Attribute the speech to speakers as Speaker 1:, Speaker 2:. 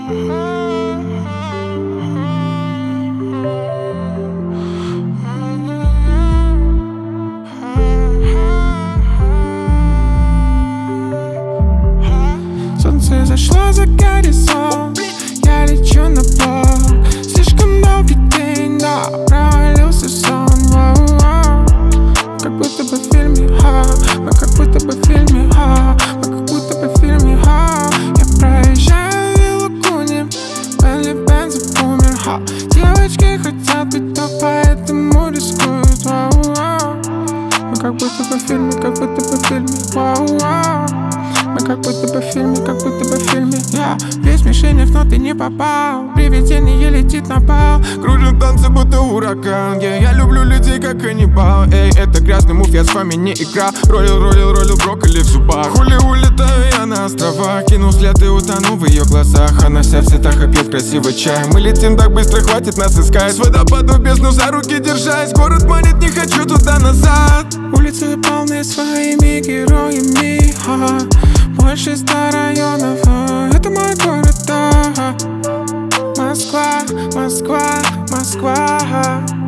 Speaker 1: Солнце зашло за горизонт, я лечу на бок. Слишком долгий день, да, провалился сон. Как будто бы в фильме, мы как будто бы в фильме, мы как будто бы в фильме. Я проезжаю Виллакуни, Бенли Бенза умер. Девочки хотят быть топ, поэтому рискуют. Мы как будто бы в фильме, как будто бы в фильме. Мы как будто бы в фильме, как будто бы в фильме. Я весь мишенях, но ты не попал. Привидение летит на пол.
Speaker 2: Кружим танцы, будто ураган. Я люблю людей, как каннибал. Эй, это грязный мув, я с вами не играл. Ролил брокколи в зубах. Хули улетаю я на острова. Кинул след и утону в ее глазах. Она вся в цветах и пьет красивый чай. Мы летим так быстро, хватит нас искать. С водопаду в бездну за руки держась. Город манит, не хочу туда назад.
Speaker 1: Улицы полны своими героями. Больше 100 районов, это мой город, да. Москва, Москва, Москва.